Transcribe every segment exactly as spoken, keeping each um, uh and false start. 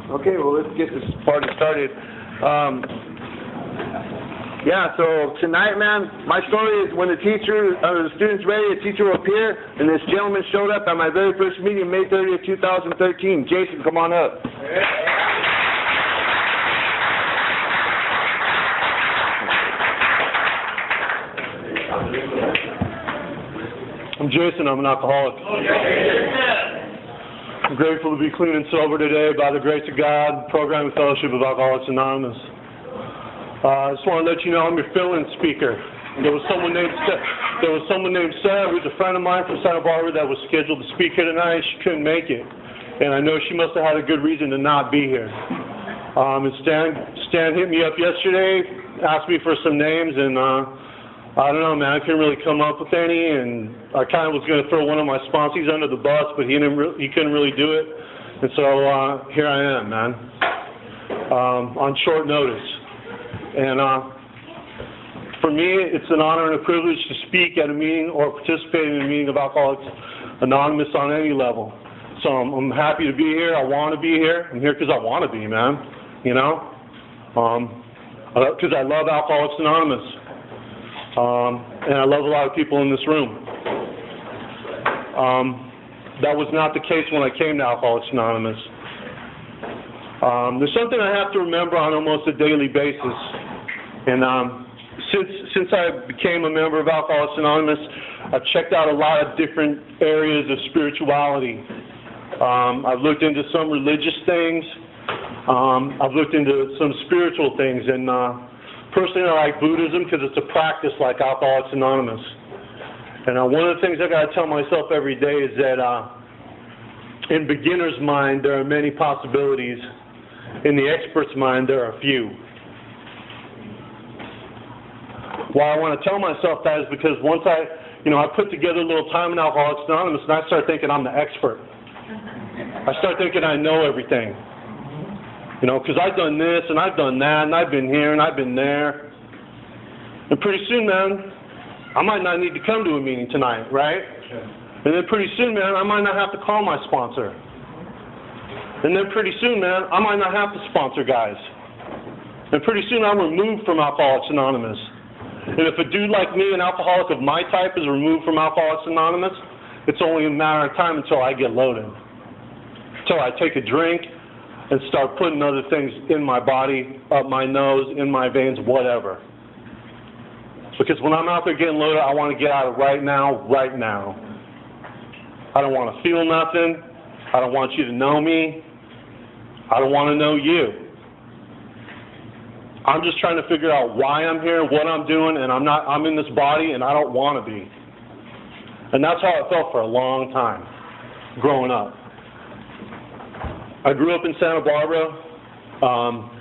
Okay, well, let's get this party started. Um, yeah, so tonight, man, my story is when the teacher, uh, the student's ready, the teacher will appear, and this gentleman showed up at my very first meeting, May thirtieth, two thousand thirteen. Jason, come on up. I'm Jason, I'm an alcoholic. I'm grateful to be clean and sober today by the grace of God, Program and Fellowship of Alcoholics Anonymous. Uh, I just want to let you know I'm your fill-in speaker. There was someone named there was someone named Sarah, who's a friend of mine from Santa Barbara, that was scheduled to speak here tonight. She couldn't make it, and I know she must have had a good reason to not be here. Um, and Stan, Stan hit me up yesterday, asked me for some names, and uh, I don't know, man. I couldn't really come up with any, and I kind of was going to throw one of my sponsors under the bus, but he didn't. Re he couldn't really do it, and so uh, here I am, man, um, on short notice. And uh, for me, it's an honor and a privilege to speak at a meeting or participate in a meeting of Alcoholics Anonymous on any level. So I'm, I'm happy to be here. I want to be here. I'm here because I want to be, man. You know, because um, I love Alcoholics Anonymous. Um, and I love a lot of people in this room. Um, that was not the case when I came to Alcoholics Anonymous. Um, there's something I have to remember on almost a daily basis. And um, since, since I became a member of Alcoholics Anonymous, I've checked out a lot of different areas of spirituality. Um, I've looked into some religious things. Um, I've looked into some spiritual things. And uh, personally, I like Buddhism because it's a practice like Alcoholics Anonymous. And uh, one of the things I got to tell myself every day is that uh, in beginner's mind, there are many possibilities. In the expert's mind, there are few. Why I want to tell myself that is because once I, you know, I put together a little time in Alcoholics Anonymous, and I start thinking I'm the expert. I start thinking I know everything. You know, because I've done this, and I've done that, and I've been here, and I've been there. And pretty soon, man, I might not need to come to a meeting tonight, right? And then pretty soon, man, I might not have to call my sponsor. And then pretty soon, man, I might not have to sponsor guys. And pretty soon, I'm removed from Alcoholics Anonymous. And if a dude like me, an alcoholic of my type, is removed from Alcoholics Anonymous, it's only a matter of time until I get loaded. Until I take a drink and start putting other things in my body, up my nose, in my veins, whatever. Because when I'm out there getting loaded, I want to get out of right now, right now. I don't want to feel nothing. I don't want you to know me. I don't want to know you. I'm just trying to figure out why I'm here, what I'm doing, and I'm not, I'm in this body, and I don't want to be. And that's how it felt for a long time, growing up. I grew up in Santa Barbara. Um,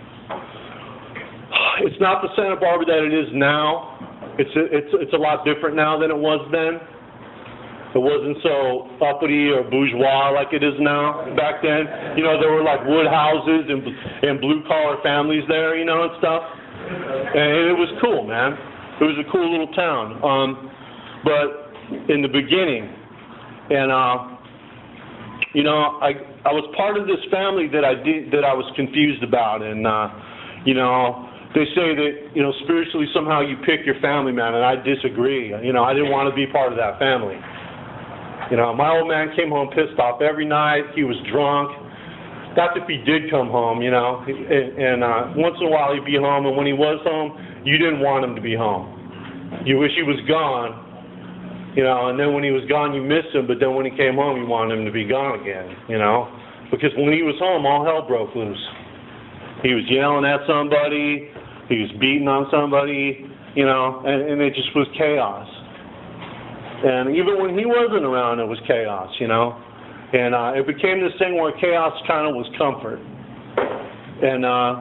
it's not the Santa Barbara that it is now. It's a, it's, it's a lot different now than it was then. It wasn't so uppity or bourgeois like it is now. Back then, you know, there were like wood houses and, and blue-collar families there, you know, and stuff. And it was cool, man. It was a cool little town. Um, but in the beginning, and uh, you know, I I was part of this family that I did that I was confused about, and uh, you know, they say that, you know, spiritually somehow you pick your family, man, and I disagree. You know, I didn't want to be part of that family. You know, my old man came home pissed off every night. He was drunk. That's if he did come home, you know, and, and uh, once in a while he'd be home, and when he was home, you didn't want him to be home. You wish he was gone. You know, and then when he was gone, you missed him, but then when he came home, you wanted him to be gone again, you know? Because when he was home, all hell broke loose. He was yelling at somebody, he was beating on somebody, you know, and, and it just was chaos. And even when he wasn't around, it was chaos, you know? And uh, it became this thing where chaos kind of was comfort. And, uh,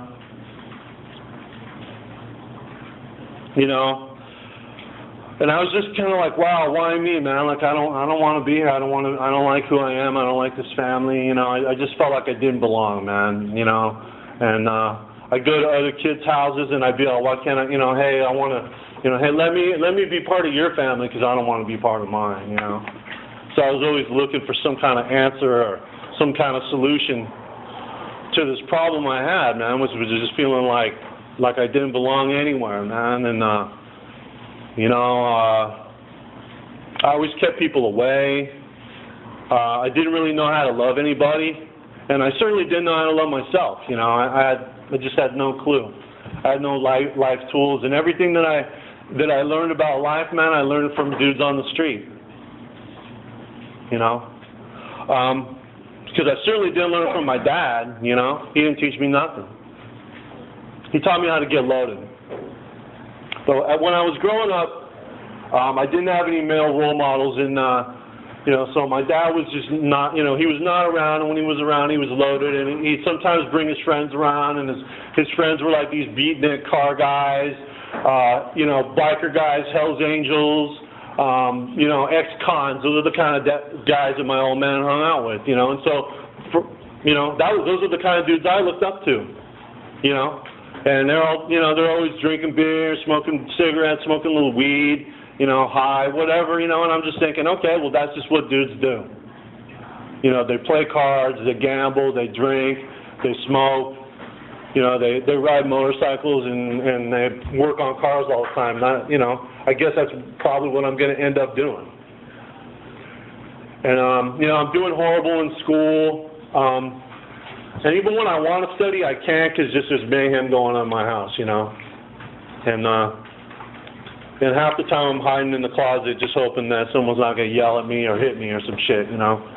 you know, and I was just kind of like, wow, why me, man? Like, I don't, I don't want to be here. I don't want to. I don't like who I am. I don't like this family. You know, I, I just felt like I didn't belong, man. You know, and uh, I'd go to other kids' houses and I'd be like, why can't I? You know, hey, I want to. You know, hey, let me let me be part of your family because I don't want to be part of mine. You know, so I was always looking for some kind of answer or some kind of solution to this problem I had, man, which was just feeling like like I didn't belong anywhere, man. And uh, you know, uh, I always kept people away. Uh, I didn't really know how to love anybody, and I certainly didn't know how to love myself. You know, I, I had I just had no clue. I had no life life tools, and everything that I that I learned about life, man, I learned it from dudes on the street. You know, um, because I certainly didn't learn it from my dad. You know, he didn't teach me nothing. He taught me how to get loaded. So when I was growing up, um, I didn't have any male role models, and uh, you know, so my dad was just not, you know, he was not around, and when he was around, he was loaded, and he'd sometimes bring his friends around, and his his friends were like these beatnik car guys, uh, you know, biker guys, Hell's Angels, um, you know, ex-cons. Those are the kind of guys that my old man hung out with, you know, and so, for, you know, that was, those are the kind of dudes I looked up to, you know. And they're all, you know, they're always drinking beer, smoking cigarettes, smoking a little weed, you know, high, whatever, you know, and I'm just thinking, okay, well, that's just what dudes do. You know, they play cards, they gamble, they drink, they smoke, you know, they, they ride motorcycles and, and they work on cars all the time. Not, you know, I guess that's probably what I'm going to end up doing. And, um, you know, I'm doing horrible in school. Um, And even when I want to study, I can't because just there's mayhem going on in my house, you know. And uh, and half the time I'm hiding in the closet just hoping that someone's not going to yell at me or hit me or some shit, you know.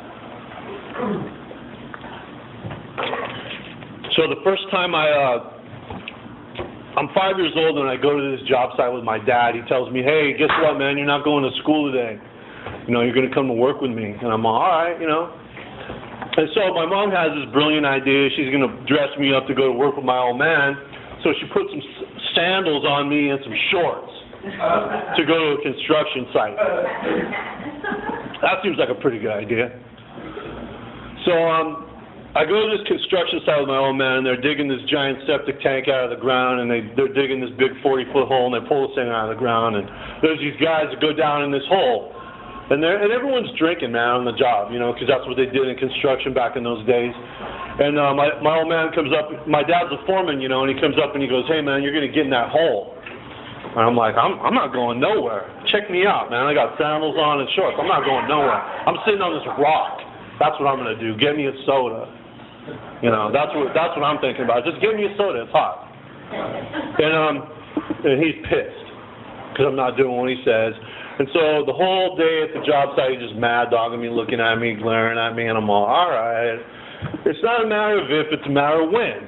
So the first time I, uh, I'm five years old and I go to this job site with my dad. He tells me, hey, guess what, man, you're not going to school today. You know, you're going to come to work with me. And I'm all right, you know. And so my mom has this brilliant idea. She's going to dress me up to go to work with my old man. So she put some sandals on me and some shorts to go to a construction site. That seems like a pretty good idea. So um, I go to this construction site with my old man, and they're digging this giant septic tank out of the ground, and they, they're digging this big forty-foot hole, and they pull this thing out of the ground. And there's these guys that go down in this hole. And, and everyone's drinking, man, on the job, you know, because that's what they did in construction back in those days. And uh, my, my old man comes up, my dad's a foreman, you know, and he comes up and he goes, hey, man, you're going to get in that hole. And I'm like, I'm, I'm not going nowhere. Check me out, man. I got sandals on and shorts. I'm not going nowhere. I'm sitting on this rock. That's what I'm going to do. Get me a soda. You know, that's what, that's what I'm thinking about. Just give me a soda. It's hot. And, um, and he's pissed because I'm not doing what he says. And so the whole day at the job site, he's just mad dogging me, looking at me, glaring at me, and I'm all, all right. It's not a matter of if, it's a matter of when.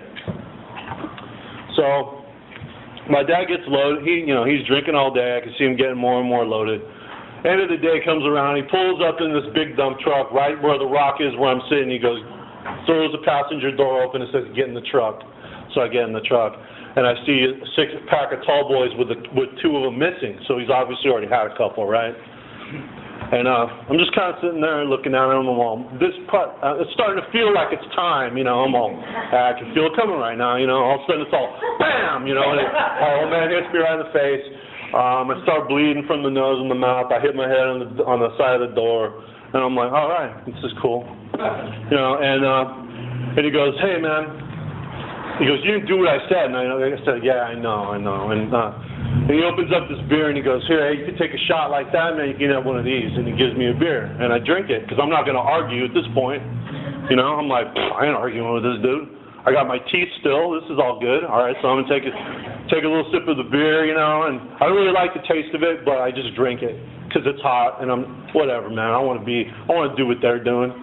So my dad gets loaded. He, you know, he's drinking all day. I can see him getting more and more loaded. End of the day comes around. He pulls up in this big dump truck right where the rock is where I'm sitting. He goes, throws the passenger door open and says, get in the truck. So I get in the truck. And I see a six-pack of tall boys with, the, with two of them missing. So he's obviously already had a couple, right? And uh, I'm just kind of sitting there looking at him. I'm all, this part, uh, it's starting to feel like it's time, you know. I'm all, I can feel it coming right now, you know. All of a sudden it's all, bam, you know. And it, oh, man, hits me right in the face. Um, I start bleeding from the nose and the mouth. I hit my head on the, on the side of the door. And I'm like, all right, this is cool. You know, and, uh, and he goes, hey, man. He goes, you didn't do what I said. And I, I said, yeah, I know, I know. And, uh, and he opens up this beer and he goes, here, hey, you can take a shot like that, man. You can have one of these. And he gives me a beer. And I drink it because I'm not going to argue at this point. You know, I'm like, I ain't arguing with this dude. I got my teeth still. This is all good. All right, so I'm going to take a, take a little sip of the beer, you know. And I really like the taste of it, but I just drink it because it's hot. And I'm, whatever, man. I want to be, I want to do what they're doing.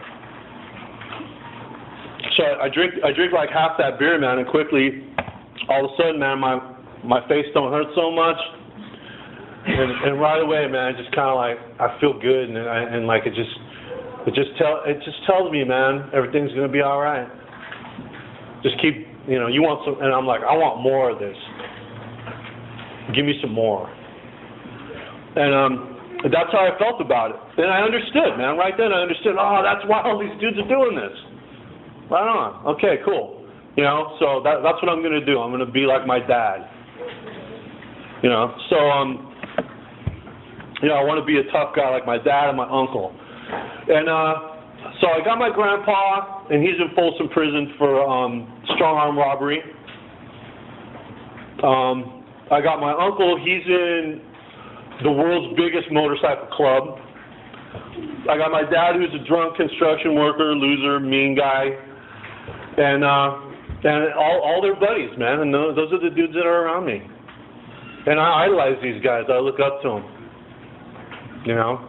So I drink, I drink like half that beer, man, and quickly, all of a sudden, man, my my face don't hurt so much, and, and right away, man, just kind of like I feel good, and I, and like it just, it just tell, it just tells me, man, everything's gonna be all right. Just keep, you know, you want some, and I'm like, I want more of this. Give me some more. And um, that's how I felt about it. And I understood, man. Right then, I understood. Oh, that's why all these dudes are doing this. Right on. Okay, cool. You know, so that, that's what I'm going to do. I'm going to be like my dad. You know, so, um, you know, I want to be a tough guy like my dad and my uncle. And uh, so I got my grandpa, and he's in Folsom Prison for um, strong arm robbery. Um, I got my uncle, he's in the world's biggest motorcycle club. I got my dad, who's a drunk construction worker, loser, mean guy, and uh, and all, all their buddies, man, and those, those are the dudes that are around me. And I idolize these guys. I look up to them, you know.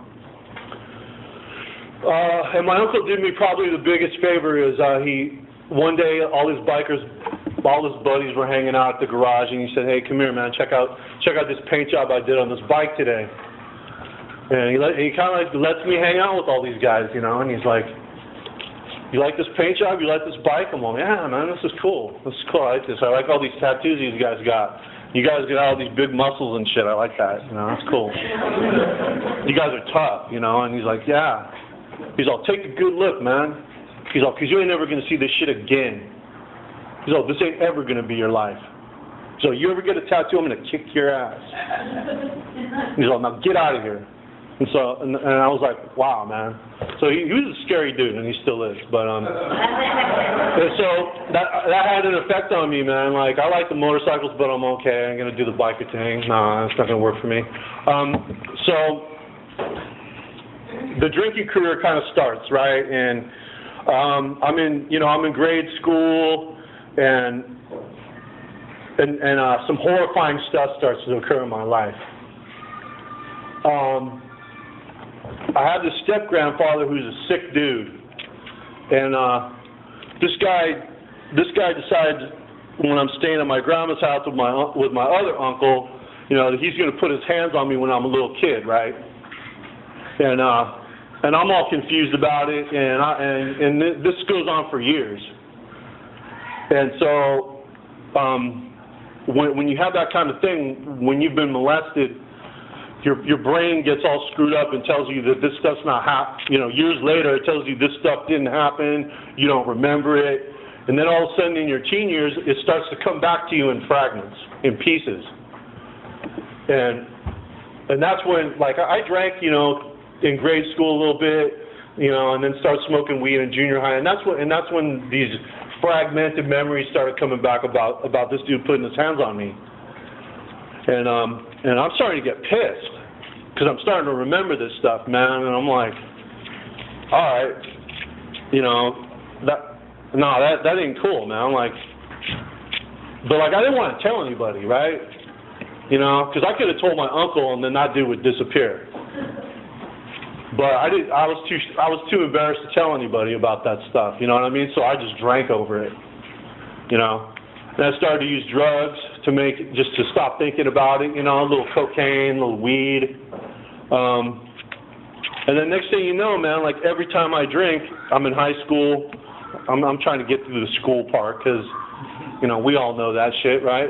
Uh, and my uncle did me probably the biggest favor is uh, he, one day all his bikers, all his buddies were hanging out at the garage, and he said, hey, come here, man, check out, check out this paint job I did on this bike today. And he, let, he kind of like lets me hang out with all these guys, you know, and he's like, you like this paint job? You like this bike? I'm like, yeah, man, this is cool. This is cool. I like this. I like all these tattoos these guys got. You guys get all these big muscles and shit. I like that. You know, that's cool. You guys are tough, you know. And he's like, yeah. He's all, take a good look, man. He's all, because you ain't never going to see this shit again. He's all, this ain't ever going to be your life. So you ever get a tattoo, I'm going to kick your ass. He's all, now get out of here. And so, and, and I was like, wow, man. So he, he was a scary dude, and he still is. But um, and so that that had an effect on me, man. Like, I like the motorcycles, but I'm okay. I'm gonna do the biker thing. Nah, it's not gonna work for me. Um, so the drinking career kind of starts, right? And um, I'm in, you know, I'm in grade school, and and and uh, some horrifying stuff starts to occur in my life. Um. I have this step-grandfather who's a sick dude, and uh, this guy, this guy decides when I'm staying at my grandma's house with my with my other uncle, you know, that he's going to put his hands on me when I'm a little kid, right? And uh, and I'm all confused about it, and I, and and this goes on for years. And so, um, when when you have that kind of thing, when you've been molested, Your, your brain gets all screwed up and tells you that this stuff's not hap- you know, years later it tells you this stuff didn't happen, you don't remember it, and then all of a sudden in your teen years it starts to come back to you in fragments, in pieces. And and that's when, like, I drank, you know, in grade school a little bit, you know, and then started smoking weed in junior high, and that's when and that's when these fragmented memories started coming back about about this dude putting his hands on me. And um and I'm starting to get pissed because I'm starting to remember this stuff, man. And I'm like, all right, you know, that no, that that ain't cool, man. I'm like, but like I didn't want to tell anybody, right? You know, because I could have told my uncle and then that dude would disappear. But I did. I was too. I was too embarrassed to tell anybody about that stuff. You know what I mean? So I just drank over it. You know. And I started to use drugs to make, just to stop thinking about it, you know, a little cocaine, a little weed. Um, and then next thing you know, man, like every time I drink, I'm in high school, I'm, I'm trying to get through the school part because, you know, we all know that shit, right?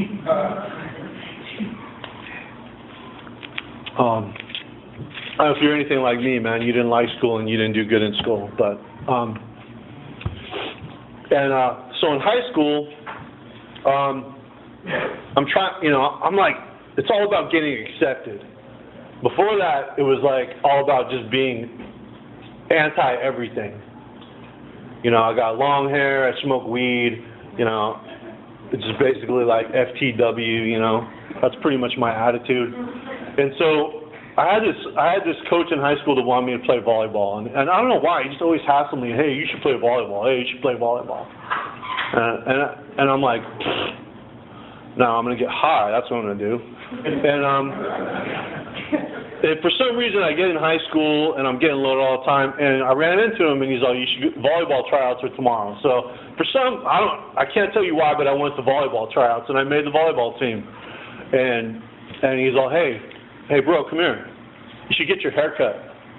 Um, I don't know if you're anything like me, man, you didn't like school and you didn't do good in school, but, um, and uh, so in high school, Um, I'm trying, you know, I'm like, it's all about getting accepted. Before that, it was like all about just being anti-everything. You know, I got long hair, I smoke weed, you know, it's just basically like F T W, you know, that's pretty much my attitude. And so I had this, I had this coach in high school that wanted me to play volleyball, and, and I don't know why, he just always hassled me, hey, you should play volleyball, hey, you should play volleyball. Uh, and and I'm like, no, I'm gonna get high. That's what I'm gonna do. And um, and for some reason, I get in high school and I'm getting loaded all the time. And I ran into him, and he's like, you should get volleyball tryouts for tomorrow. So for some, I don't, I can't tell you why, but I went to volleyball tryouts and I made the volleyball team. And and he's all, hey, hey, bro, come here. You should get your hair cut.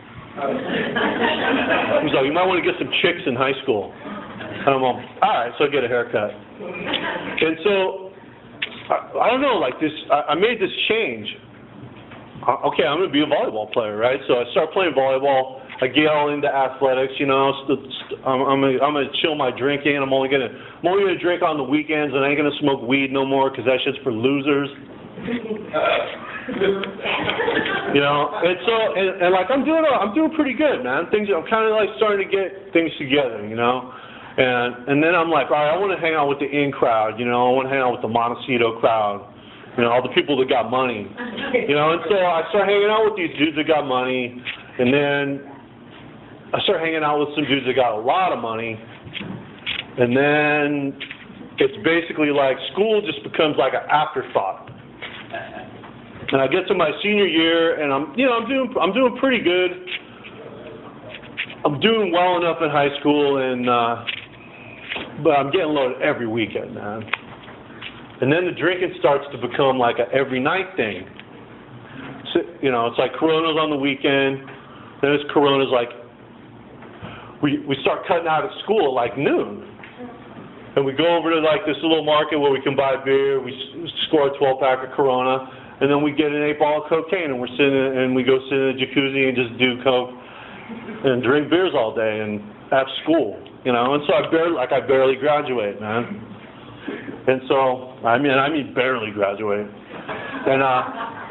He's like, you might want to get some chicks in high school. And I'm all, all right, so I get a haircut. And so, I, I don't know, like this, I, I made this change. Uh, okay, I'm going to be a volleyball player, right? So I start playing volleyball. I get all into athletics, you know. St- st- I'm, I'm going I'm to chill my drinking. I'm only going to I'm only going to drink on the weekends, and I ain't going to smoke weed no more because that shit's for losers. You know, and so, and, and like, I'm doing, I'm doing pretty good, man. Things, I'm kind of like starting to get things together, you know? And, and then I'm like, all right, I want to hang out with the in crowd, you know? I want to hang out with the Montecito crowd, you know, all the people that got money, you know? And so I start hanging out with these dudes that got money, and then I start hanging out with some dudes that got a lot of money, and then it's basically like school just becomes like an afterthought. And I get to my senior year, and I'm, you know, I'm doing, I'm doing pretty good. I'm doing well enough in high school, and uh, but I'm getting loaded every weekend, man. And then the drinking starts to become like a every night thing. So, you know, it's like Coronas on the weekend. Then it's Coronas like we we start cutting out of school at like noon. And we go over to like this little market where we can buy beer. We score a twelve pack of Corona, and then we get an eight ball of cocaine, and we're sitting and we go sit in a jacuzzi and just do coke and drink beers all day and at school, you know. And so I barely like I barely graduate, man. And so I mean I mean barely graduate. And uh,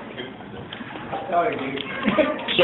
so.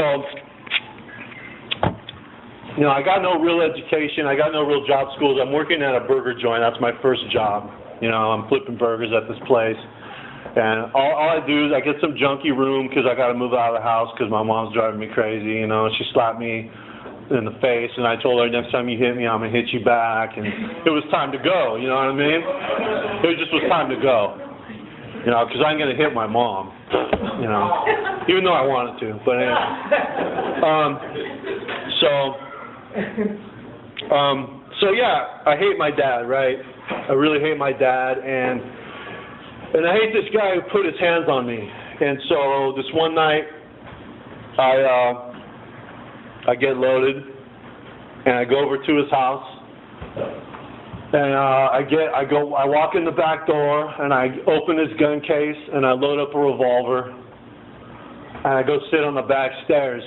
You know, I got no real education. I got no real job schools. I'm working at a burger joint. That's my first job. You know, I'm flipping burgers at this place. And all, all I do is I get some junky room because I got to move out of the house because my mom's driving me crazy. You know, she slapped me in the face, and I told her, next time you hit me, I'm going to hit you back. And it was time to go, you know what I mean? It just was time to go. You know, because I ain't going to hit my mom, you know, even though I wanted to. But anyway. Um, so... Um, so yeah, I hate my dad, right? I really hate my dad, and and I hate this guy who put his hands on me. And so this one night, I uh, I get loaded, and I go over to his house, and uh, I get I go I walk in the back door, and I open his gun case, and I load up a revolver, and I go sit on the back stairs.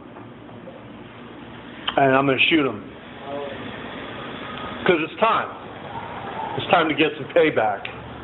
And I'm going to shoot him. Because it's time. It's time to get some payback.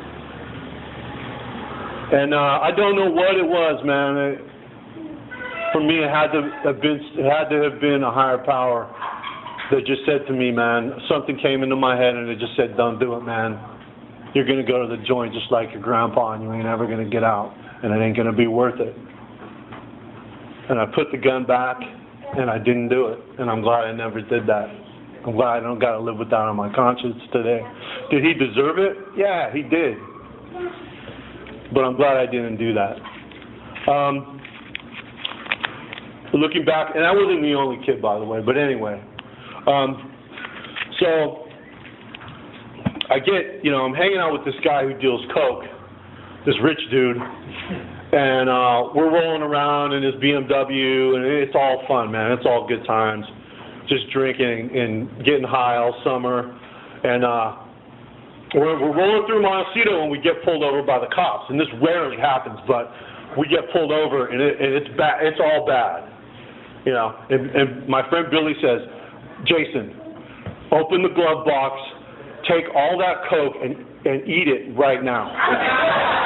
And uh, I don't know what it was, man. It, for me, it had to have been it had to have been a higher power that just said to me, man, something came into my head and it just said, don't do it, man. You're going to go to the joint just like your grandpa, and you ain't ever going to get out, and it ain't going to be worth it. And I put the gun back. And I didn't do it, and I'm glad I never did that. I'm glad I don't got to live with that on my conscience today. Did he deserve it? Yeah, he did. But I'm glad I didn't do that. Um, looking back, and I wasn't the only kid, by the way, but anyway. Um, so I get, you know, I'm hanging out with this guy who deals coke, this rich dude. And uh, we're rolling around in his B M W, and it's all fun, man. It's all good times, just drinking and getting high all summer. And uh, we're, we're rolling through Montecito, and we get pulled over by the cops. And this rarely happens, but we get pulled over, and, it, and it's bad. It's all bad, you know. And, and my friend Billy says, Jason, open the glove box, take all that coke, and, and eat it right now.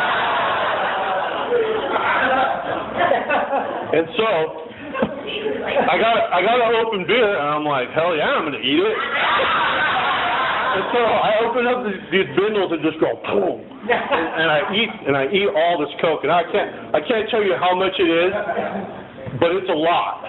And so, I got I got an open beer, and I'm like, hell yeah, I'm gonna eat it. And so I open up these, these bindles and just go boom, and, and I eat and I eat all this coke, and I can't I can't tell you how much it is, but it's a lot.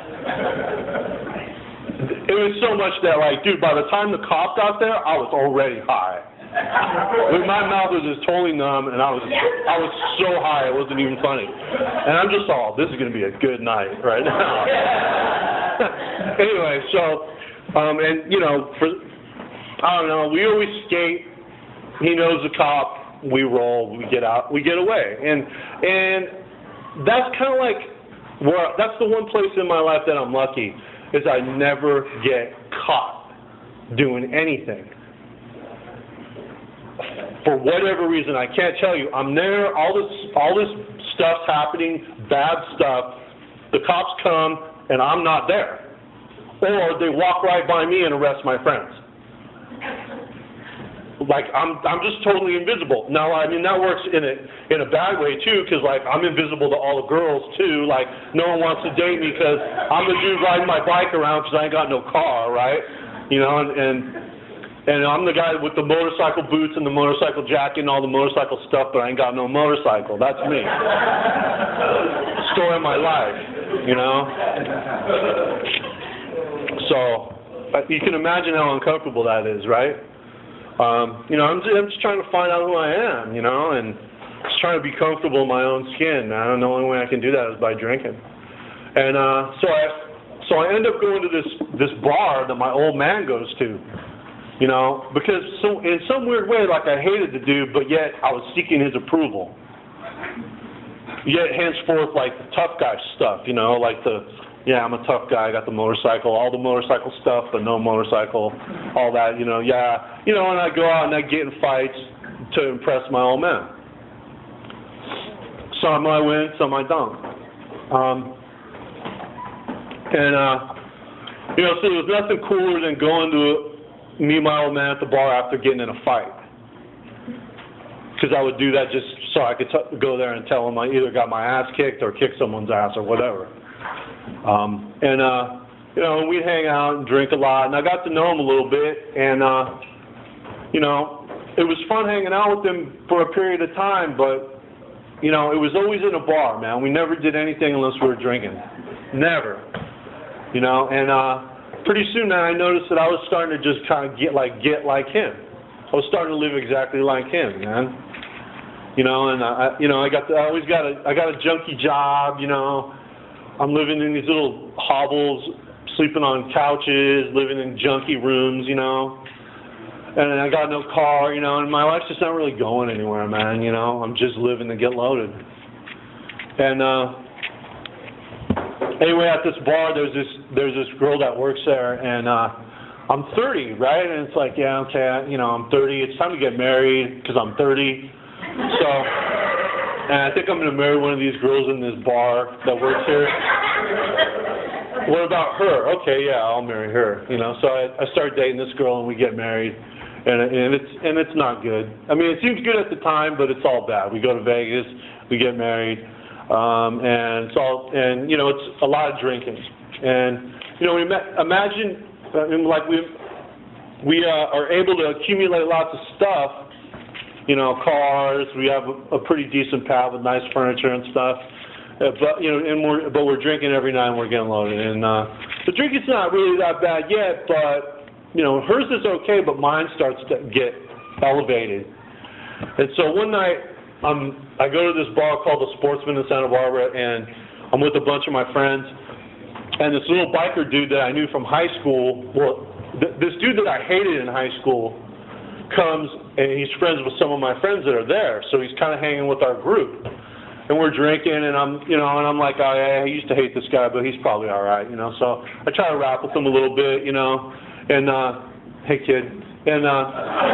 It was so much that, like, dude, by the time the cop got there, I was already high. Like, my mouth was just totally numb, and I was I was so high it wasn't even funny. And I'm just all, this is going to be a good night right now. Anyway, so, um, and, you know, for, I don't know, we always skate. He knows the cop. We roll. We get out. We get away. And, and that's kind of like, where, that's the one place in my life that I'm lucky, is I never get caught doing anything. For whatever reason, I can't tell you. I'm there, all this all this stuff's happening, bad stuff. The cops come, and I'm not there. Or they walk right by me and arrest my friends. like I'm I'm just totally invisible. Now, I mean, that works in a in a bad way too, because like I'm invisible to all the girls too. Like no one wants to date me because I'm the dude riding my bike around because I ain't got no car, right? You know, and, and and I'm the guy with the motorcycle boots and the motorcycle jacket and all the motorcycle stuff, but I ain't got no motorcycle. That's me. Story of my life, you know. So you can imagine how uncomfortable that is, right? Um, you know, I'm just, I'm just trying to find out who I am, you know, and just trying to be comfortable in my own skin, man. And the only way I can do that is by drinking. And uh, so I so I end up going to this this bar that my old man goes to, you know, because so, in some weird way, like I hated the dude, but yet I was seeking his approval. Yet henceforth, like the tough guy stuff, you know, like the yeah, I'm a tough guy, I got the motorcycle, all the motorcycle stuff, but no motorcycle, all that, you know, yeah. You know, and I go out and I get in fights to impress my old man. Some I win, some I don't. Um, and, uh, you know, so there was nothing cooler than going to meet my old man at the bar after getting in a fight. Because I would do that just so I could t- go there and tell him I either got my ass kicked or kicked someone's ass or whatever. Um, and, uh, you know, we'd hang out and drink a lot, and I got to know him a little bit, and, uh, you know, it was fun hanging out with him for a period of time, but, you know, it was always in a bar, man. We never did anything unless we were drinking. Never. You know, and, uh, pretty soon then I noticed that I was starting to just kind of get like, get like him. I was starting to live exactly like him, man. You know, and I, you know, I got, the, I always got a, I got a junky job, you know. I'm living in these little hovels, sleeping on couches, living in junky rooms, you know. And I got no car, you know, and my life's just not really going anywhere, man, you know. I'm just living to get loaded. And uh, anyway, at this bar, there's this there's this girl that works there, and uh, I'm thirty, right? And it's like, yeah, okay, you know, I'm thirty. It's time to get married because I'm thirty. So. And I think I'm going to marry one of these girls in this bar that works here. What about her? Okay, yeah, I'll marry her. You know, so I, I start dating this girl and we get married, and and it's and it's not good. I mean, it seems good at the time, but it's all bad. We go to Vegas, we get married, um, and it's all and you know it's a lot of drinking, and you know we met, imagine I mean, like we we uh, are able to accumulate lots of stuff. You know, cars. We have a, a pretty decent pad with nice furniture and stuff. Uh, but you know, and we're but we're drinking every night and we're getting loaded. And uh, the drinking's not really that bad yet, but you know, hers is okay, but mine starts to get elevated. And so one night, um, I go to this bar called the Sportsman in Santa Barbara, and I'm with a bunch of my friends. And this little biker dude that I knew from high school, well, th- this dude that I hated in high school, comes and he's friends with some of my friends that are there, so he's kind of hanging with our group, and we're drinking, and I'm, you know, and I'm like, oh, I used to hate this guy, but he's probably all right, you know. So I try to rap with him a little bit, you know, and uh, hey kid, and uh,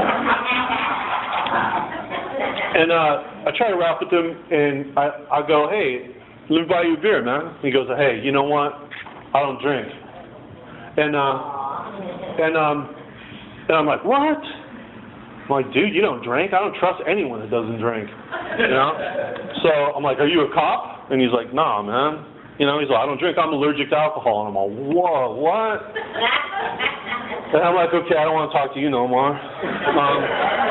and uh, I try to rap with him, and I, I go, hey, let me buy you a beer, man. He goes, hey, you know what? I don't drink, and uh, and um, and I'm like, what? I'm like, dude, you don't drink? I don't trust anyone that doesn't drink, you know? So I'm like, are you a cop? And he's like, nah, man. You know, he's like, I don't drink. I'm allergic to alcohol. And I'm like, whoa, what? And I'm like, okay, I don't want to talk to you no more. Um,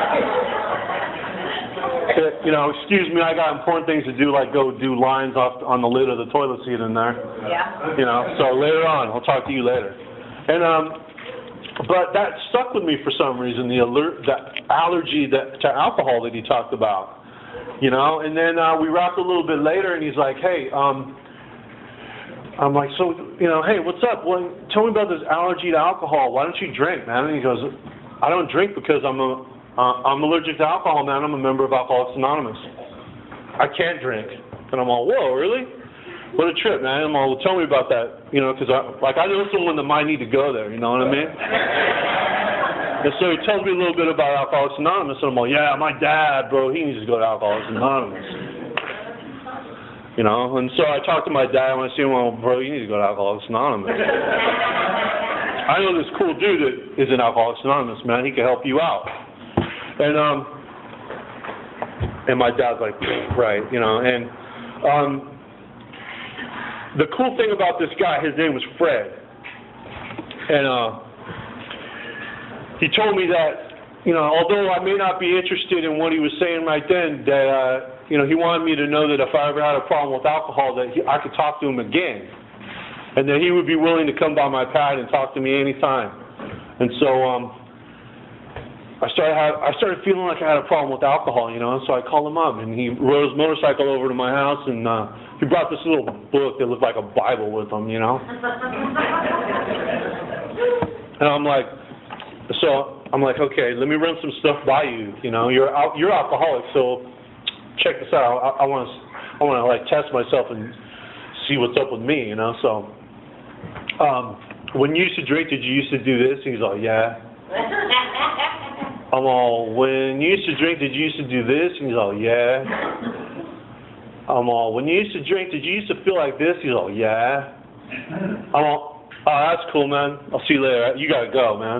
you know, excuse me, I got important things to do, like go do lines off on the lid of the toilet seat in there. Yeah. You know, so later on, I'll talk to you later. And, um, But that stuck with me for some reason, the alert, the allergy that, to alcohol that he talked about, you know. And then uh, we rapped a little bit later, and he's like, "Hey, um, I'm like, so, you know, hey, what's up? Well, tell me about this allergy to alcohol. Why don't you drink, man?" And he goes, "I don't drink because I'm a, uh, I'm allergic to alcohol, man. I'm a member of Alcoholics Anonymous. I can't drink." And I'm all, "Whoa, really? What a trip, man." I'm all, "Well, tell me about that, you know, because I, like, I know someone that might need to go there, you know what I mean?" And so he tells me a little bit about Alcoholics Anonymous, and I'm all, "Yeah, my dad, bro, he needs to go to Alcoholics Anonymous." You know, and so I talk to my dad, and I see him, "Well, bro, you need to go to Alcoholics Anonymous." I know this cool dude that is in Alcoholics Anonymous, man. He can help you out. And um, and my dad's like, right, you know. And um, the cool thing about this guy, his name was Fred, and uh, he told me that, you know, although I may not be interested in what he was saying right then, that uh, you know, he wanted me to know that if I ever had a problem with alcohol, that he, I could talk to him again, and that he would be willing to come by my pad and talk to me anytime. And so um, I started have, I started feeling like I had a problem with alcohol, you know. And so I called him up, and he rode his motorcycle over to my house, and uh, he brought this little book that looked like a Bible with him, you know. And I'm like, so I'm like, okay, let me run some stuff by you, you know. You're al- you're alcoholic, so check this out. I want to, I want to like test myself and see what's up with me, you know. So, um, when you used to drink, did you used to do this? He's like, yeah. I'm all, when you used to drink, did you used to do this? And he's all, yeah. I'm all, when you used to drink, did you used to feel like this? He's all, yeah. I'm all, oh, that's cool, man. I'll see you later. You gotta go, man.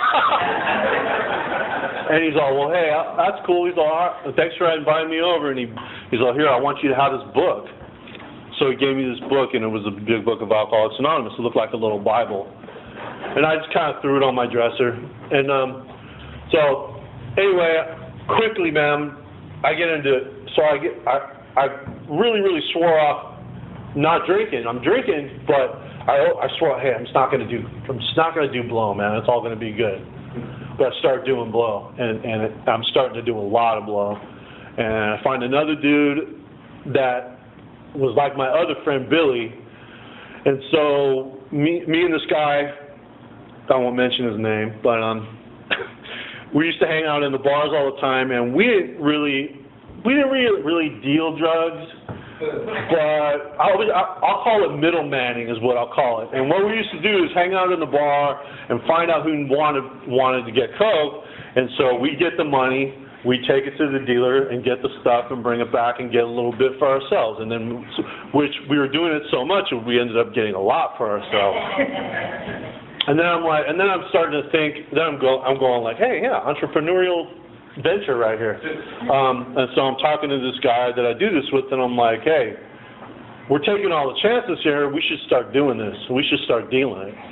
And he's all, well, hey, that's cool. He's all, all right. Thanks for inviting me over. And he, he's all, here, I want you to have this book. So he gave me this book, and it was a big book of Alcoholics Anonymous. It looked like a little Bible. And I just kind of threw it on my dresser. And um, so, anyway, quickly, man, I get into, so I get, I, I really, really swore off not drinking. I'm drinking, but I, I swore, hey, I'm just not going to do, I'm just not going to do blow, man. It's all going to be good. But I start doing blow, and, and it, I'm starting to do a lot of blow. And I find another dude that was like my other friend, Billy. And so me, me and this guy, I won't mention his name, but um, we used to hang out in the bars all the time, and we didn't really, we didn't really, really deal drugs. But I always, I, I'll call it middlemaning is what I'll call it. And what we used to do is hang out in the bar and find out who wanted wanted to get coke. And so we get the money, we take it to the dealer and get the stuff and bring it back and get a little bit for ourselves. And then, which we were doing it so much, we ended up getting a lot for ourselves. And then I'm like, and then I'm starting to think, then I'm going, I'm going like, hey, yeah, entrepreneurial venture right here. Um, and so I'm talking to this guy that I do this with, and I'm like, hey, we're taking all the chances here. We should start doing this. We should start dealing it.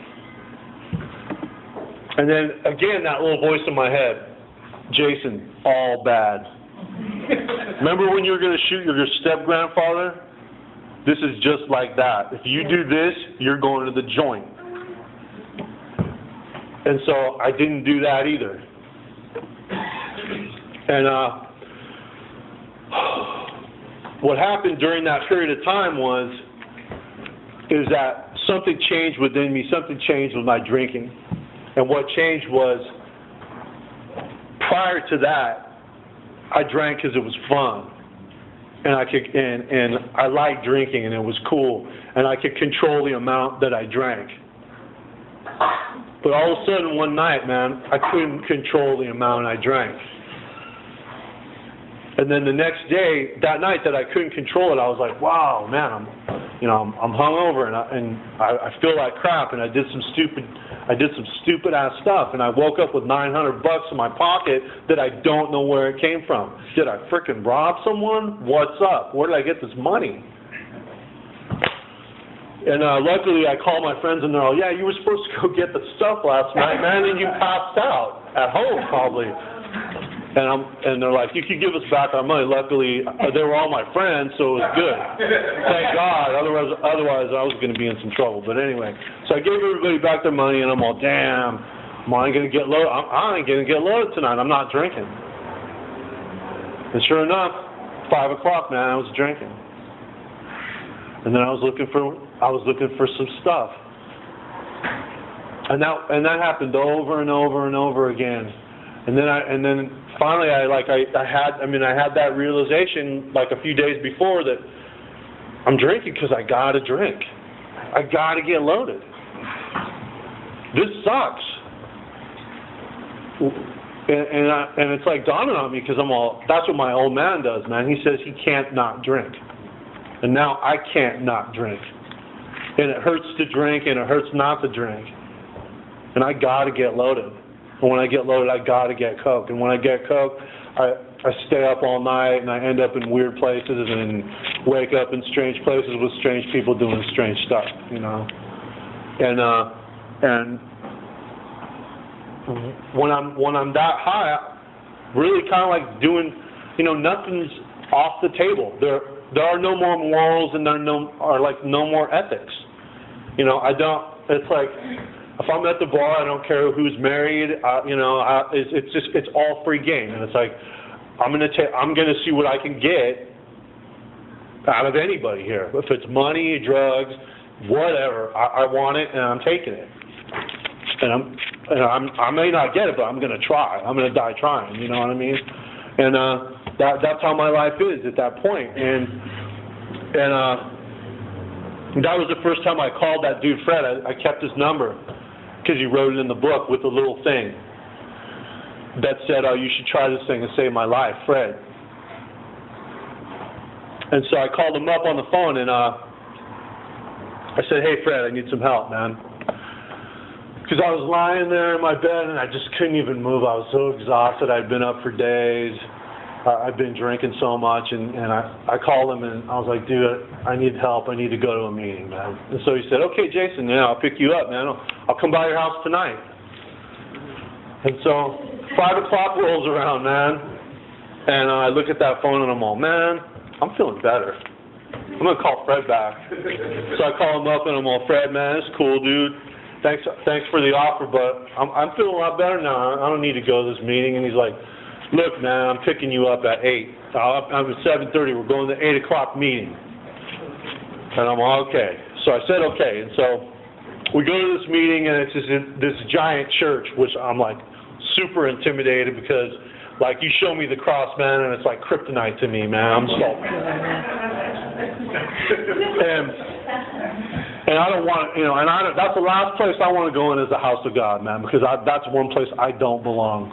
And then again, that little voice in my head, Jason, all bad. Remember when you were going to shoot your, your step-grandfather? This is just like that. If you do this, you're going to the joint. And so I didn't do that either. And uh, what happened during that period of time was, is that something changed within me, something changed with my drinking. And what changed was, prior to that, I drank because it was fun. And I could, and, and I liked drinking, and it was cool. And I could control the amount that I drank. But all of a sudden, one night, man, I couldn't control the amount I drank. And then the next day, that night that I couldn't control it, I was like, wow, man, I'm, you know, I'm, I'm hungover, and I, and I, I feel like crap, and I did some stupid, I did some stupid ass stuff, and I woke up with nine hundred bucks in my pocket that I don't know where it came from. Did I frickin' rob someone? What's up? Where did I get this money? And uh, luckily, I called my friends, and they're all, yeah, you were supposed to go get the stuff last night, man, and you passed out at home probably. And I'm, and they're like, you could give us back our money. Luckily, they were all my friends, so it was good. Thank God. Otherwise, otherwise I was going to be in some trouble. But anyway, so I gave everybody back their money, and I'm all, damn, am I going to get loaded? I'm, I ain't going to get loaded tonight. I'm not drinking. And sure enough, five o'clock, man, I was drinking. And then I was looking for, I was looking for some stuff. And that, and that happened over and over and over again. And then I, and then finally I like I, I had I mean I had that realization like a few days before that I'm drinking because I gotta drink. I gotta get loaded. This sucks. And and, I, and it's like dawning on me because I'm all, that's what my old man does, man. He says he can't not drink. And now I can't not drink. And it hurts to drink and it hurts not to drink. And I gotta get loaded. And when I get loaded, I got to get coke. And when I get coke, I, I stay up all night, and I end up in weird places and wake up in strange places with strange people doing strange stuff, you know. And uh, and when I'm when I'm that high, really kind of like doing, you know, nothing's off the table. There there are no more morals, and there are no are like no more ethics. You know, I don't. It's like if I'm at the bar, I don't care who's married. Uh, you know, I, it's, it's just it's all free game, and it's like I'm gonna take I'm gonna see what I can get out of anybody here. If it's money, drugs, whatever, I, I want it, and I'm taking it. And I'm and I'm I may not get it, but I'm gonna try. I'm gonna die trying. You know what I mean? And uh, that that's how my life is at that point. And and uh, that was the first time I called that dude Fred. I, I kept his number because he wrote it in the book with a little thing that said, "Oh, you should try this thing and save my life, Fred." And so I called him up on the phone and uh, I said, "Hey, Fred, I need some help, man." Because I was lying there in my bed and I just couldn't even move. I was so exhausted. I'd been up for days. Uh, I'd been drinking so much. And, and I, I called him and I was like, "Dude, I need help. I need to go to a meeting, man." And so he said, "Okay, Jason, yeah, I'll pick you up, man. I'll, I'll come by your house tonight." And so five o'clock rolls around, man. And uh, I look at that phone and I'm all, man, I'm feeling better. I'm going to call Fred back. So I call him up and I'm all, "Fred, man, it's cool, dude. Thanks, thanks for the offer, but I'm, I'm feeling a lot better now. I don't need to go to this meeting." And he's like, "Look, man, I'm picking you up at eight. I'm at seven thirty. We're going to the eight o'clock meeting." And I'm all, okay. So I said, okay. And so we go to this meeting, and it's just this giant church, which I'm like super intimidated because, like, you show me the cross, man, and it's like kryptonite to me, man. I'm so. and, And I don't want, you know, and I don't, that's the last place I want to go in is the house of God, man, because I, that's one place I don't belong.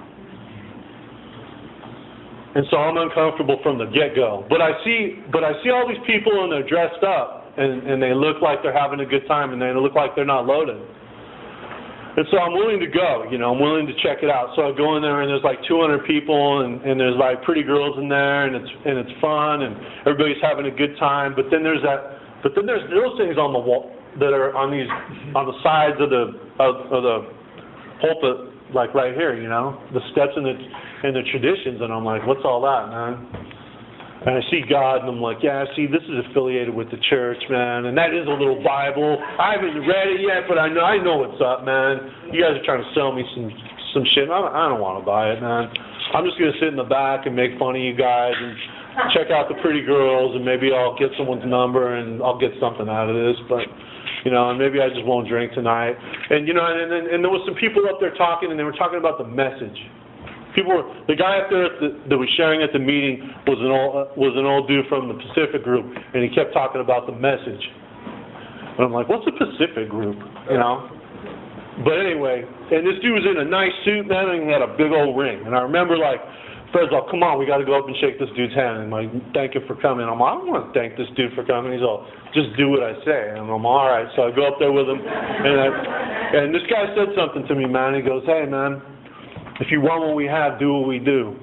And so I'm uncomfortable from the get-go. But I see, but I see all these people and they're dressed up and, and they look like they're having a good time and they look like they're not loaded. And so I'm willing to go, you know, I'm willing to check it out. So I go in there and there's like two hundred people and, and there's like pretty girls in there and it's and it's fun and everybody's having a good time. But then there's that, but then there's those things on the wall that are on these on the sides of the of, of the pulpit, like right here, you know, the steps and the and the traditions, and I'm like, what's all that, man? And I see God, and I'm like, yeah, see, this is affiliated with the church, man, and that is a little Bible. I haven't read it yet, but I know I know what's up, man. You guys are trying to sell me some some shit. I don't, I don't want to buy it, man. I'm just gonna sit in the back and make fun of you guys and check out the pretty girls, and maybe I'll get someone's number and I'll get something out of this, but. You know, and maybe I just won't drink tonight. And, you know, and, and, and there was some people up there talking, and they were talking about the message. People were, the guy up there at the, that was sharing at the meeting was an old, uh, was an old dude from the Pacific group, and he kept talking about the message. And I'm like, what's the Pacific group, you know? But anyway, and this dude was in a nice suit, man, and he had a big old ring. And I remember, like, Fred's like, come on, we got to go up and shake this dude's hand and like thank him for coming. I'm like, I don't want to thank this dude for coming. He's all, just do what I say. And I'm all right. So I go up there with him, and I, and this guy said something to me, man. He goes, hey, man, if you want what we have, do what we do.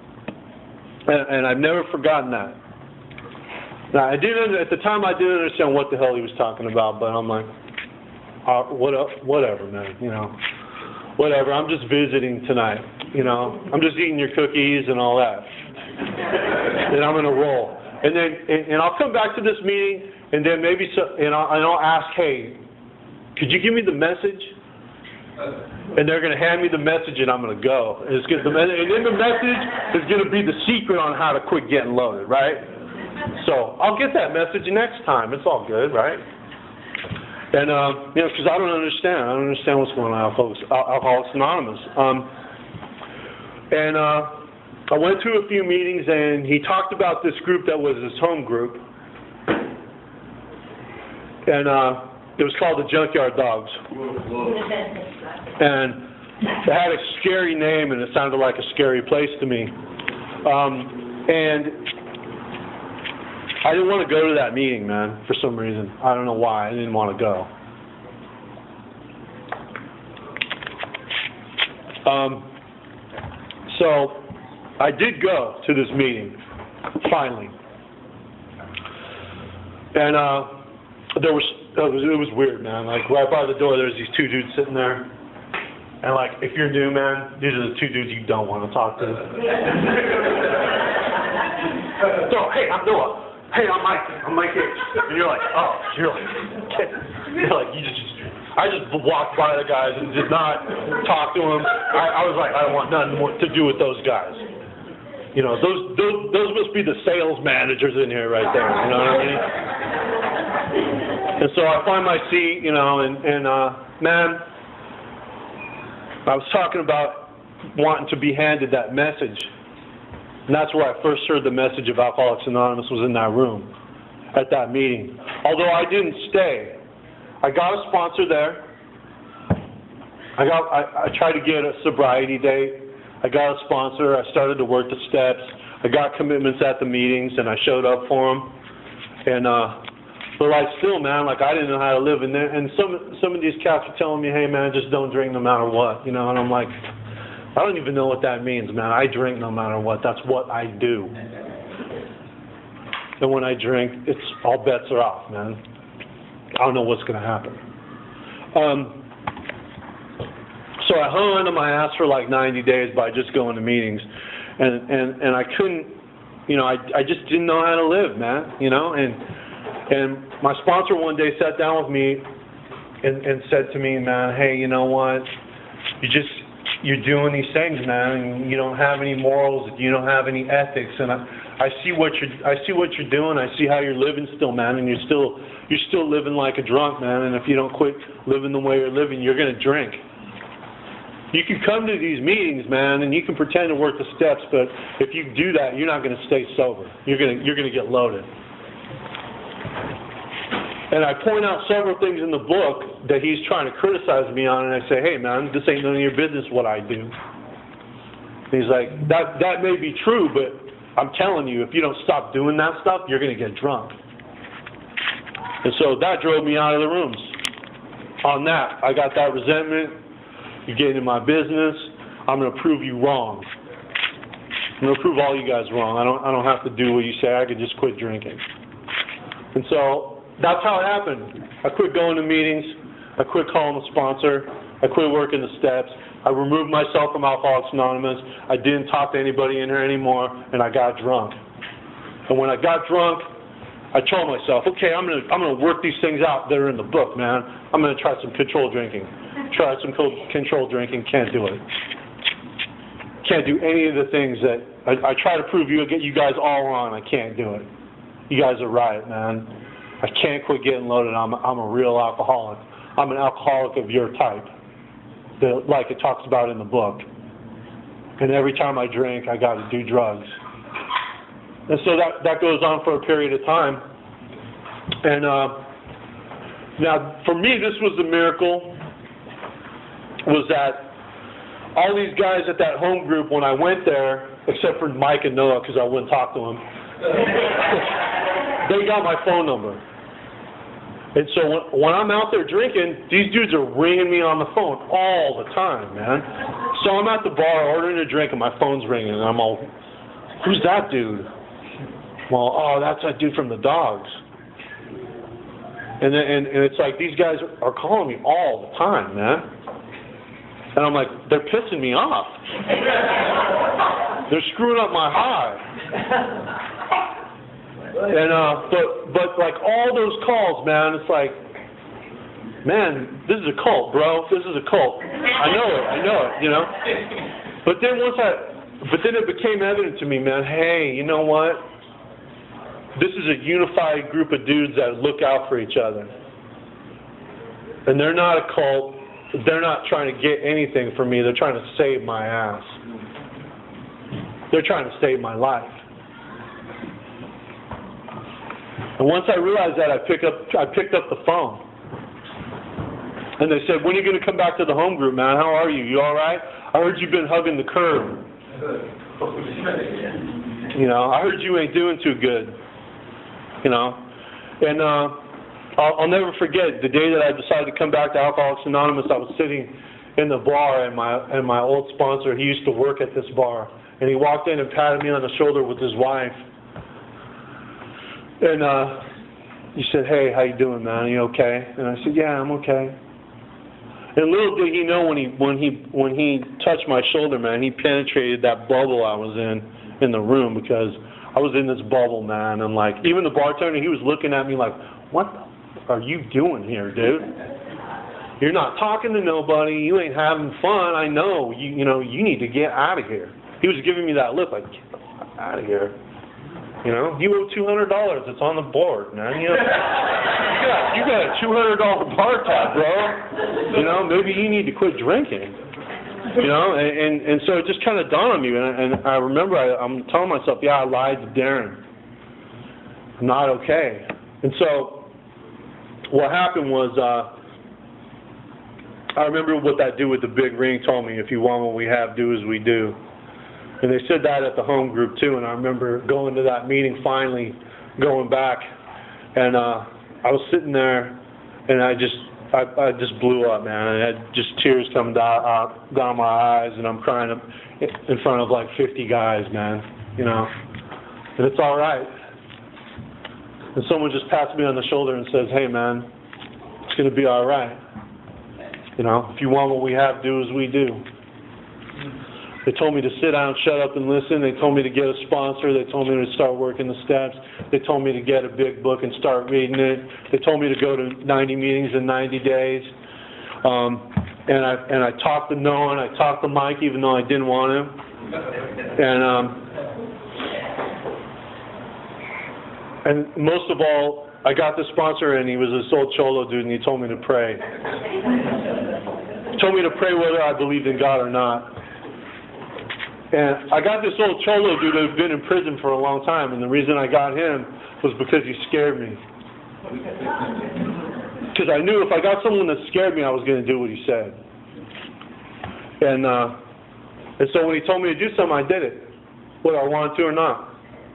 And, and I've never forgotten that. Now, I didn't at the time. I didn't understand what the hell he was talking about, but I'm like, uh, what, whatever, man. You know, whatever. I'm just visiting tonight. You know, I'm just eating your cookies and all that. And I'm going to roll. And then, and, and I'll come back to this meeting, and then maybe, so, and, I'll, and I'll ask, hey, could you give me the message? And they're going to hand me the message, and I'm going to go. And, it's gonna, and then the message is going to be the secret on how to quit getting loaded, right? So I'll get that message next time. It's all good, right? And, uh, you know, because I don't understand. I don't understand what's going on with Alcoholics Anonymous. Um, And uh, I went to a few meetings, and he talked about this group that was his home group. And uh, it was called the Junkyard Dogs. And it had a scary name, and it sounded like a scary place to me. Um, and I didn't want to go to that meeting, man, for some reason. I don't know why. I didn't want to go. Um, so I did go to this meeting, finally. And uh, there was, it was, it was weird, man. Like, right by the door, there's these two dudes sitting there. And, like, if you're new, man, these are the two dudes you don't want to talk to. So, hey, I'm Noah. Hey, I'm Mike. I'm Mike H. And you're like, oh, you're like, you're like, you just, I just walked by the guys and did not talk to them. I, I was like, I don't want nothing more to do with those guys. You know, those, those, those must be the sales managers in here right there. You know what I mean? And so I find my seat, you know, and, and uh, man, I was talking about wanting to be handed that message. And that's where I first heard the message of Alcoholics Anonymous, was in that room, at that meeting. Although I didn't stay. I got a sponsor there. I got. I, I tried to get a sobriety date. I got a sponsor. I started to work the steps. I got commitments at the meetings, and I showed up for them. And uh, but like still, man, like I didn't know how to live. And there, and some some of these cats were telling me, hey, man, just don't drink no matter what, you know. And I'm like, I don't even know what that means, man. I drink no matter what. That's what I do. And when I drink, it's all bets are off, man. I don't know what's going to happen. Um, so I hung onto my ass for like ninety days by just going to meetings, and and and I couldn't, you know, I I just didn't know how to live, man. You know, and and my sponsor one day sat down with me and and said to me, man, hey, you know what? You just You're doing these things, man, and you don't have any morals, you don't have any ethics, and I, I see what you're, I see what you're doing, I see how you're living still, man, and you're still, you're still living like a drunk, man, and if you don't quit living the way you're living, you're gonna drink. You can come to these meetings, man, and you can pretend to work the steps, but if you do that, you're not gonna stay sober. You're gonna, you're gonna get loaded. And I point out several things in the book that he's trying to criticize me on, and I say, hey, man, this ain't none of your business what I do. And he's like, that, that may be true, but I'm telling you, if you don't stop doing that stuff, you're going to get drunk. And so that drove me out of the rooms. On that, I got that resentment. You're getting in my business. I'm going to prove you wrong. I'm going to prove all you guys wrong. I don't, I don't have to do what you say. I can just quit drinking. And so that's how it happened. I quit going to meetings. I quit calling the sponsor. I quit working the steps. I removed myself from Alcoholics Anonymous. I didn't talk to anybody in here anymore, and I got drunk. And when I got drunk, I told myself, okay, I'm gonna I'm gonna work these things out that are in the book, man. I'm gonna try some controlled drinking. Try some controlled drinking. Can't do it. Can't do any of the things that I, I try to prove you get you guys all wrong. I can't do it. You guys are right, man. I can't quit getting loaded. I'm, I'm a real alcoholic. I'm an alcoholic of your type, the, like it talks about in the book. And every time I drink, I got to do drugs. And so that, that goes on for a period of time. And uh, now, for me, this was the miracle, was that all these guys at that home group, when I went there, except for Mike and Noah, because I wouldn't talk to them, they got my phone number. And so when, when I'm out there drinking, these dudes are ringing me on the phone all the time, man. So I'm at the bar ordering a drink and my phone's ringing and I'm all, who's that dude? Well, oh, that's that dude from the Dogs. And, then, and, and it's like these guys are calling me all the time, man. And I'm like, they're pissing me off. They're screwing up my high. And uh, but but like all those calls, man, it's like, man, this is a cult, bro. This is a cult. I know it. I know it. You know. But then once I, but then it became evident to me, man. Hey, you know what? This is a unified group of dudes that look out for each other, and they're not a cult. They're not trying to get anything from me. They're trying to save my ass. They're trying to save my life. And once I realized that, I picked up I picked up the phone. And they said, when are you going to come back to the home group, man? How are you? You all right? I heard you've been hugging the curb. You know, I heard you ain't doing too good. You know. And uh, I'll, I'll never forget the day that I decided to come back to Alcoholics Anonymous. I was sitting in the bar, and my and my old sponsor, he used to work at this bar, and he walked in and patted me on the shoulder with his wife, and uh, he said, "Hey, how you doing, man? Are you okay?" And I said, "Yeah, I'm okay." And little did he know when he when he when he touched my shoulder, man, he penetrated that bubble I was in in the room, because I was in this bubble, man, and like even the bartender, he was looking at me like, "What the are you doing here, dude? You're not talking to nobody. You ain't having fun. I know. You you know you need to get out of here." He was giving me that look like, "Get the fuck out of here. You know, you owe two hundred dollars. It's on the board, man. You know, you got, you got a two hundred dollar bar tab, bro. You know, maybe you need to quit drinking." You know, and, and, and so it just kind of dawned on me. And, and I remember I, I'm telling myself, yeah, I lied to Darren. I'm not okay. And so what happened was, uh, I remember what that dude with the big ring told me: "If you want what we have, do as we do." And they said that at the home group too. And I remember going to that meeting, finally going back, and uh, I was sitting there, and I just, I, I just blew up, man. I had just tears coming down, uh, down my eyes, and I'm crying in front of like fifty guys, man. You know, and it's all right. And someone just pats me on the shoulder and says, "Hey, man, it's going to be all right. You know, if you want what we have, do as we do." They told me to sit down, shut up, and listen. They told me to get a sponsor. They told me to start working the steps. They told me to get a big book and start reading it. They told me to go to ninety meetings in ninety days. Um, and I and I talked to Noah, and I talked to Mike, even though I didn't want to. And um, and most of all, I got the sponsor, and he was this old cholo dude, and he told me to pray. He told me to pray whether I believed in God or not. And I got this old cholo dude who had been in prison for a long time, and the reason I got him was because he scared me. Because I knew if I got someone that scared me, I was going to do what he said. And uh, and so when he told me to do something, I did it, whether I wanted to or not.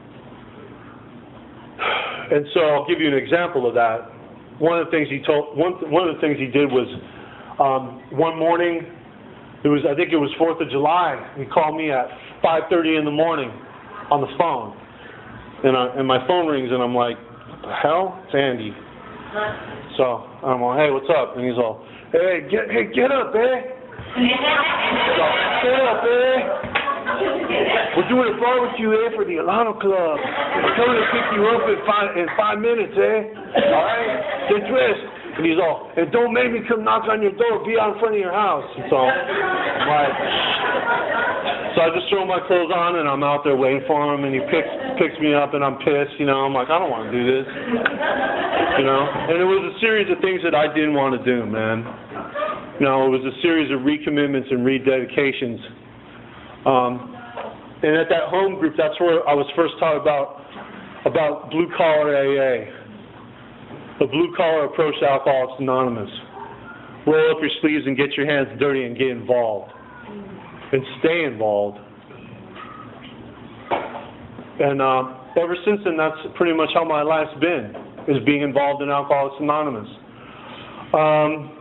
And so I'll give you an example of that. One of the things he told, one one of the things he did was, um, one morning. It was, I think it was fourth of July. He called me at five thirty in the morning on the phone. And, I, and my phone rings, and I'm like, "What the hell? It's Andy." So I'm like, "Hey, what's up?" And he's all, "Hey, get, hey, get up, eh? So, get up, eh? We're doing a barbecue, eh, for the Alano Club. We're coming to pick you up in five, in five minutes, eh? All right? Get dressed." And he's all, "And don't make me come knock on your door. Be out in front of your house." And so I'm like, so I just throw my clothes on, and I'm out there waiting for him, and he picks picks me up, and I'm pissed. You know, I'm like, I don't want to do this. You know, and it was a series of things that I didn't want to do, man. You know, it was a series of recommitments and rededications. Um, and at that home group, that's where I was first taught about about blue collar A A. The blue-collar approach to Alcoholics Anonymous. Roll up your sleeves and get your hands dirty and get involved. And stay involved. And uh, ever since then, that's pretty much how my life's been, is being involved in Alcoholics Anonymous. Um,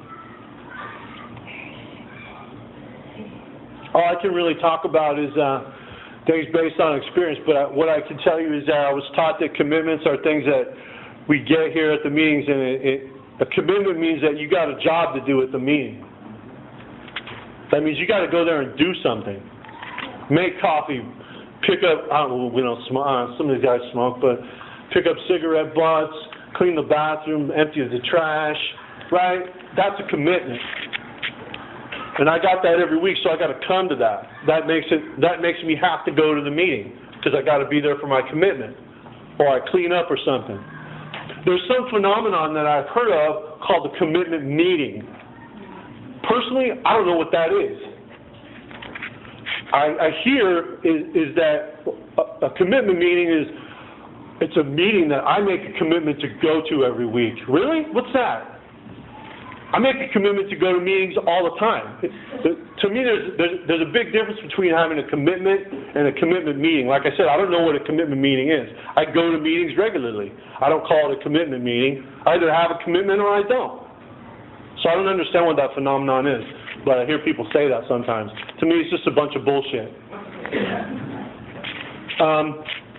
all I can really talk about is uh, things based on experience, but I, what I can tell you is that I was taught that commitments are things that we get here at the meetings, and it, it, a commitment means that you got a job to do at the meeting. That means you got to go there and do something. Make coffee, pick up, I don't know, we don't smoke, uh, some of these guys smoke, but pick up cigarette butts, clean the bathroom, empty the trash, right? That's a commitment. And I got that every week, so I got to come to that. That makes it, that makes me have to go to the meeting, because I got to be there for my commitment, or I clean up or something. There's some phenomenon that I've heard of called the commitment meeting. Personally, I don't know what that is. I, I hear is, is that a, a commitment meeting is, it's a meeting that I make a commitment to go to every week. Really? What's that? I make a commitment to go to meetings all the time. It, it, to me, there's, there's, there's a big difference between having a commitment and a commitment meeting. Like I said, I don't know what a commitment meeting is. I go to meetings regularly. I don't call it a commitment meeting. I either have a commitment or I don't. So I don't understand what that phenomenon is. but I hear people say that sometimes. To me, it's just a bunch of bullshit. Um,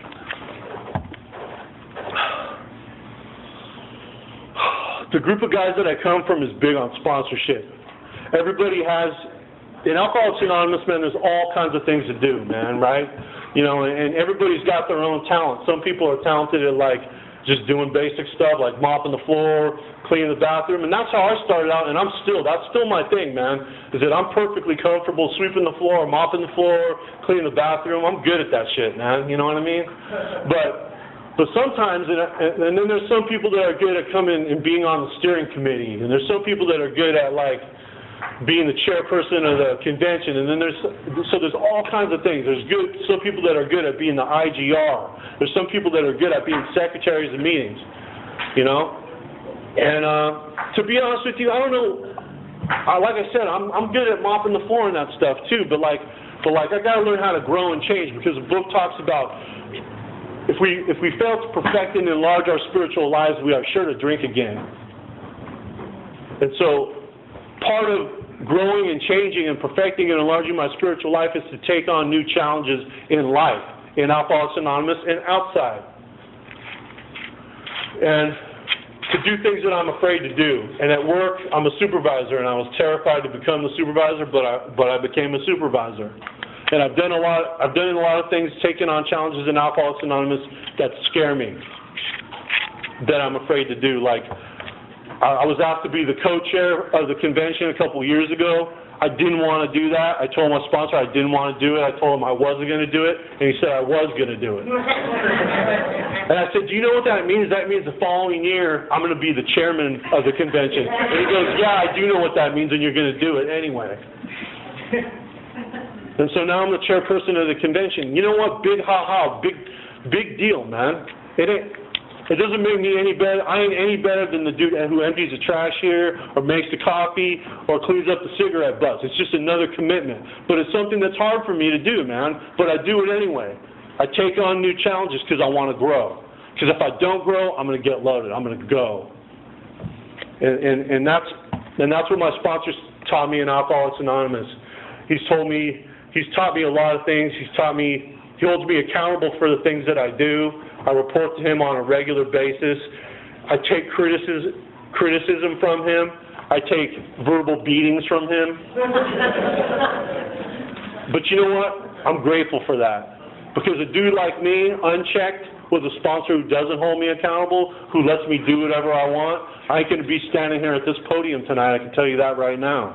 the group of guys that I come from is big on sponsorship. Everybody has, in Alcoholics Anonymous, man, there's all kinds of things to do, man, right? You know, and everybody's got their own talent. Some people are talented at, like, just doing basic stuff, like mopping the floor, cleaning the bathroom, and that's how I started out, and I'm still, that's still my thing, man, is that I'm perfectly comfortable sweeping the floor, mopping the floor, cleaning the bathroom. I'm good at that shit, man, you know what I mean? But but sometimes, and, and then there's some people that are good at coming and being on the steering committee, and there's some people that are good at, like, being the chairperson of the convention, and then there's, so there's all kinds of things. There's good, some people that are good at being the I G R. There's some people that are good at being secretaries of meetings, you know? And uh, to be honest with you, I don't know, I, like I said, I'm, I'm good at mopping the floor and that stuff too, but like, but like I gotta learn how to grow and change, because the book talks about if we, if we fail to perfect and enlarge our spiritual lives, we are sure to drink again. And so part of growing and changing and perfecting and enlarging my spiritual life is to take on new challenges in life, in Alcoholics Anonymous and outside. And to do things that I'm afraid to do. And at work, I'm a supervisor, and I was terrified to become the supervisor, but I, but I became a supervisor. And I've done a lot, I've done a lot of things, taken on challenges in Alcoholics Anonymous that scare me, that I'm afraid to do. Like, I was asked to be the co-chair of the convention a couple years ago. I didn't want to do that. I told my sponsor I didn't want to do it. I told him I wasn't going to do it, and he said I was going to do it. And I said, do you know what that means? That means the following year I'm going to be the chairman of the convention. And he goes, yeah, I do know what that means, and you're going to do it anyway. And so now I'm the chairperson of the convention. You know what? Big ha-ha, big, big deal, man. It ain't... It doesn't make me any better. I ain't any better than the dude who empties the trash here or makes the coffee or cleans up the cigarette butts. It's just another commitment. But it's something that's hard for me to do, man. But I do it anyway. I take on new challenges because I want to grow. Because if I don't grow, I'm going to get loaded. I'm going to go. And, and, and, that's, and that's what my sponsors taught me in Alcoholics Anonymous. He's told me, he's taught me a lot of things. He's taught me, he holds me accountable for the things that I do. I report to him on a regular basis. I take criticism, criticism from him. I take verbal beatings from him. But you know what? I'm grateful for that. Because a dude like me, unchecked, with a sponsor who doesn't hold me accountable, who lets me do whatever I want, I ain't going to be standing here at this podium tonight. I can tell you that right now.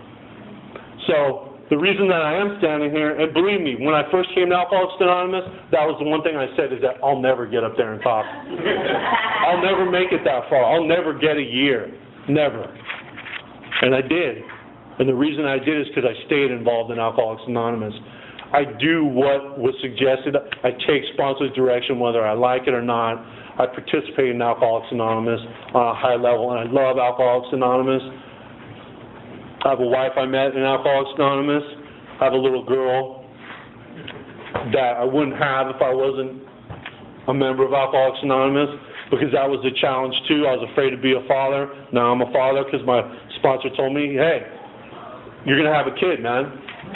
So the reason that I am standing here, and believe me, when I first came to Alcoholics Anonymous, that was the one thing I said, is that I'll never get up there and talk. I'll never make it that far. I'll never get a year. Never. And I did. And the reason I did is because I stayed involved in Alcoholics Anonymous. I do what was suggested. I take sponsors' direction whether I like it or not. I participate in Alcoholics Anonymous on a high level, and I love Alcoholics Anonymous. I have a wife I met in Alcoholics Anonymous. I have a little girl that I wouldn't have if I wasn't a member of Alcoholics Anonymous, because that was a challenge too. I was afraid to be a father. Now I'm a father because my sponsor told me, hey, you're going to have a kid, man.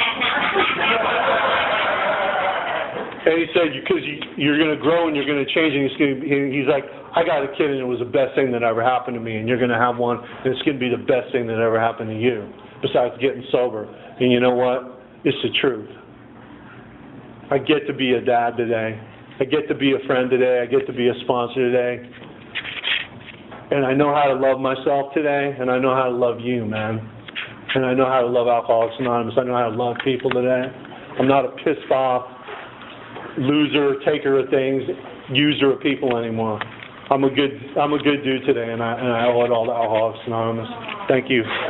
And he said, because you, you're going to grow and you're going to change, and he's, going to, he's like, I got a kid and it was the best thing that ever happened to me, and you're going to have one and it's going to be the best thing that ever happened to you, besides getting sober. And you know what? It's the truth. I get to be a dad today. I get to be a friend today. I get to be a sponsor today. And I know how to love myself today, and I know how to love you, man. And I know how to love Alcoholics Anonymous. I know how to love people today. I'm not a pissed off loser, taker of things, user of people anymore. I'm a good, I'm a good dude today, and I, and I owe it all to Alcoholics Anonymous. Thank you.